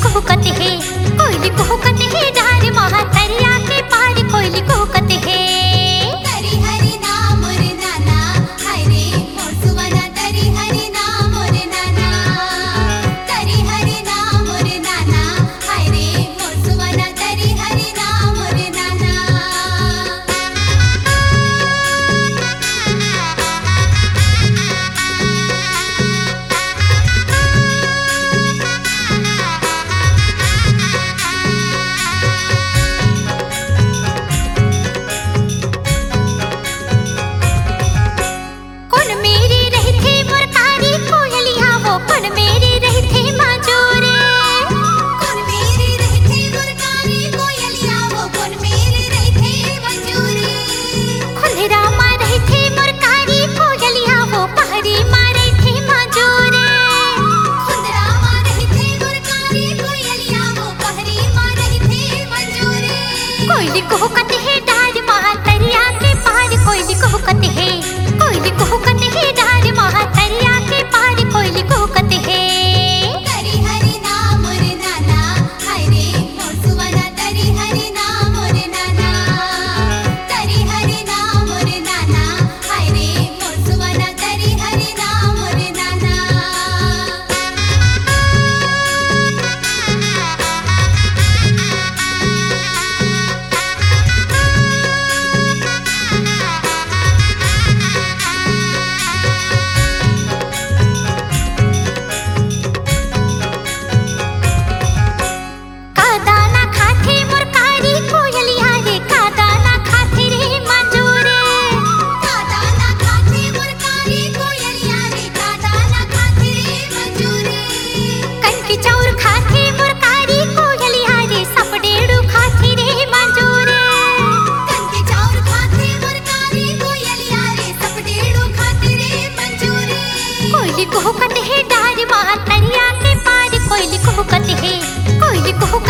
कुहकत है, कोयली कुहकत है, डार महातरिया के पार कोयली कुहकत है। तरी हरि नाम मोरे नाना, हाय रे मोर सुवना तरी हरि नाम मोरे नाना। तरी हरि नाम मोरे नाना, हाय रे मोर सुवना तरी हरि नाम मोरे नाना। कौन मेरी रही थी मुरकारी कोयलिया, वो कौन मेरी रही थी माजूरे। कौन मेरी रही थी मुरकारी कोयलिया, वो कौन मेरी रही थी मंजूरी। खुंधरा माँ रही थी मुरकारी कोयलिया, वो पहरी माँ रही थी माजूरे। खुंदरा माँ रही थी मुरकारी कोयलिया, वो पहरी माँ रही थी मंजूरी। कोयली कुहकत है, डार महातरिया के पार कोयली कुहकत है, कोयली कुहकत है, डार महातरिया के पार कोयली कुहकत है। तरी हरि नाम मोरे नाना, हाय रे मोर सुवना तरी हरि नाम मोरे नाना। तरी हरि नाम मोरे नाना, हाय रे मोर सुवना तरी हरि नाम मोरे नाना। कादाना खाथे मुरकारी कोयलिया रे, कादाना खाथे रे मंजूरे। कादाना खाथे मुरकारी कोयलिया रे, कादाना खाथे रे मंजूरी। कनकी चाउर खाथे मुरकारी कोयलिया रे, सपडेड़ू खाथे रे मंजूरे। कनके चाउर खाथे मुरकारी कोयलिया रे, सपडेड़ू खाथे रे मंजूरी। कोयली कुहकत है, डार महातरिया के पार कोयली कुहकत है, कोयली कुहकत